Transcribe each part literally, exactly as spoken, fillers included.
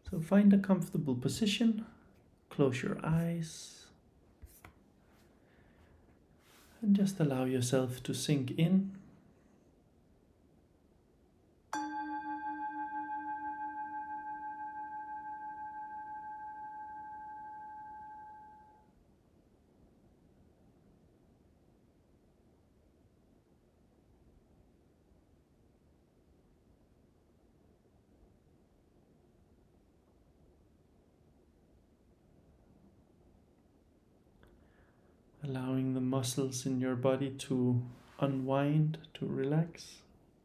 So find a comfortable position, close your eyes, and just allow yourself to sink in. Allowing the muscles in your body to unwind, to relax.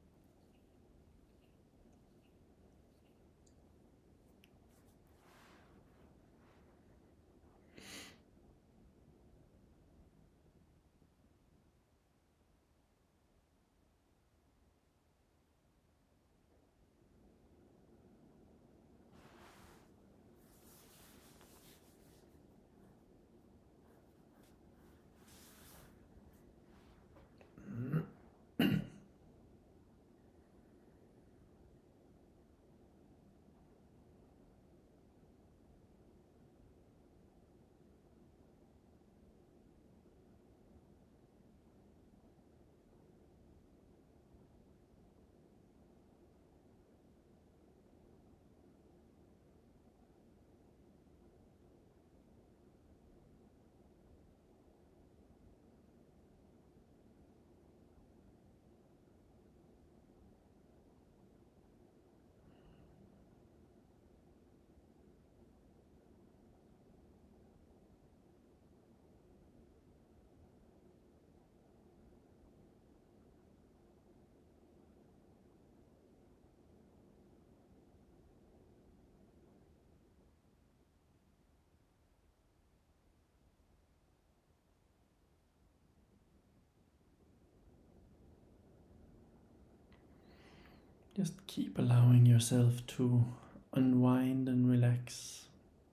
Just keep allowing yourself to unwind and relax.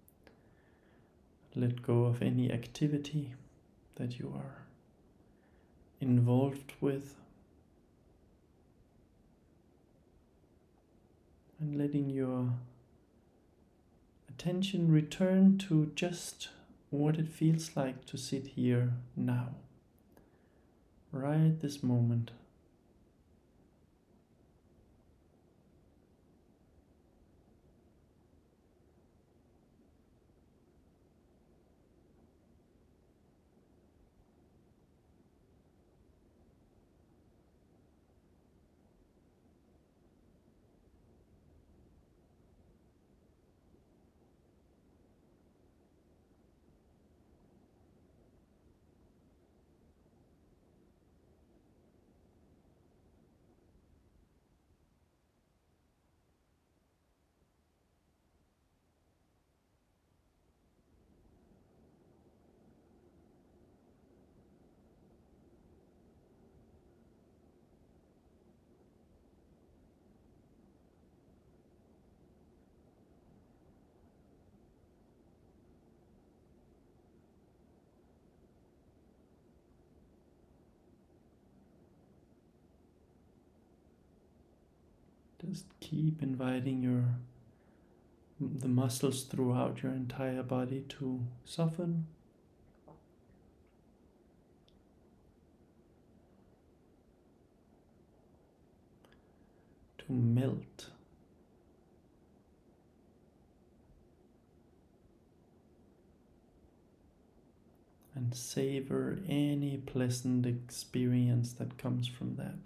Let go of any activity that you are involved with, and letting your attention return to just what it feels like to sit here now, right this moment. Just keep inviting your the muscles throughout your entire body to soften, to melt, and savor any pleasant experience that comes from that.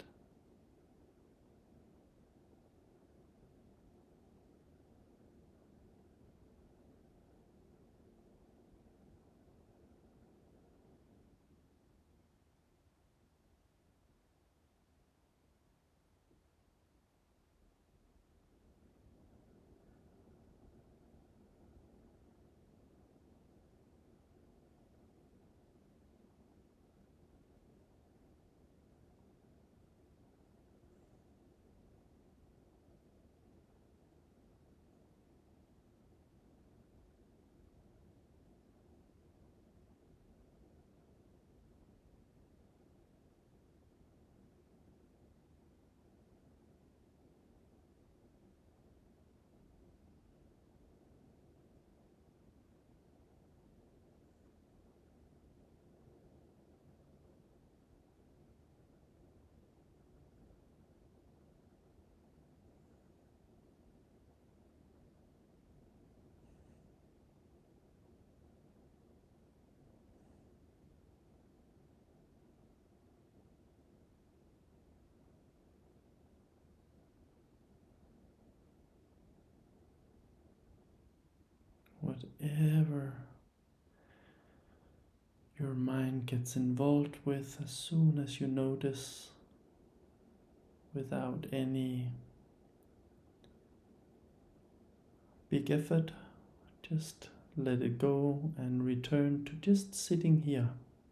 whatever your mind gets involved with, as soon as you notice, without any big effort, just let it go and return to just sitting here.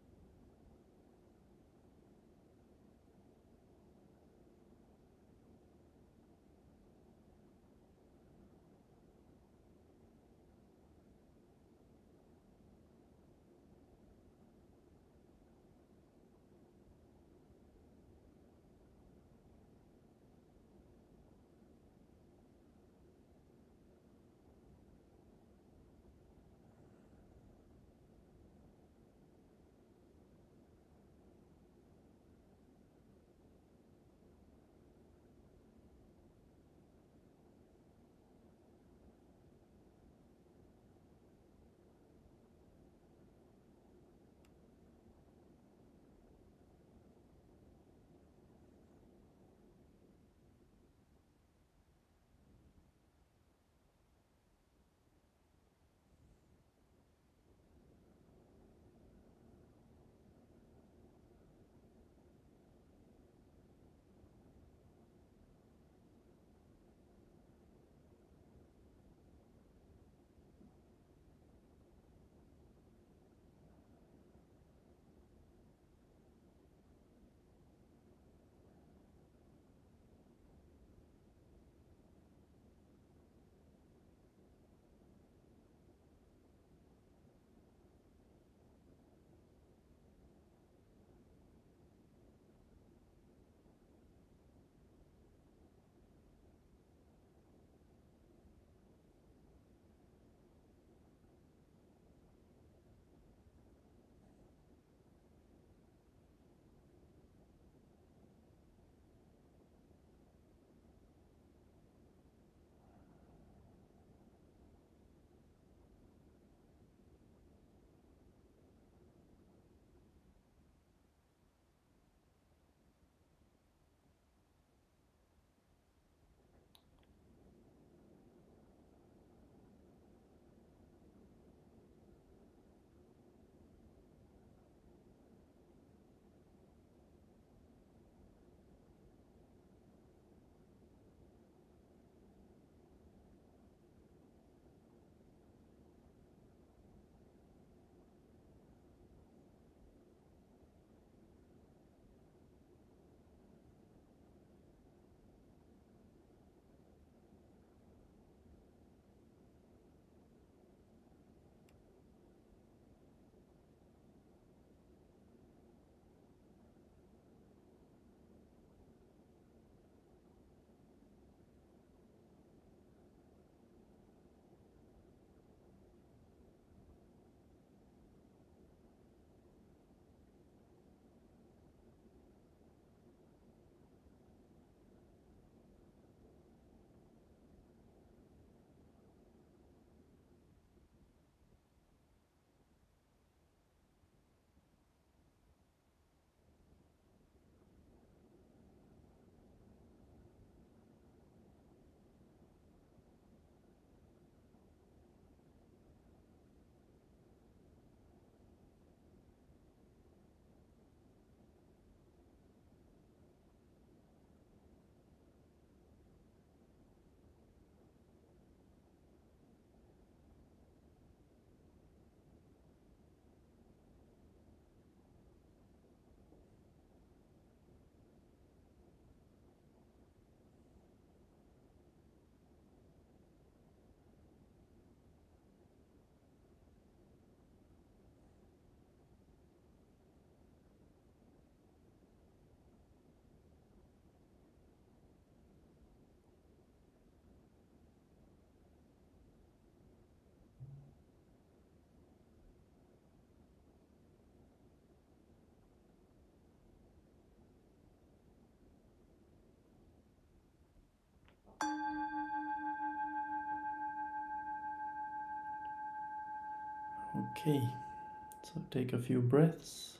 Okay, so take a few breaths,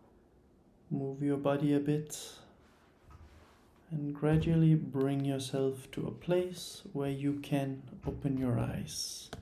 move your body a bit, and gradually bring yourself to a place where you can open your eyes.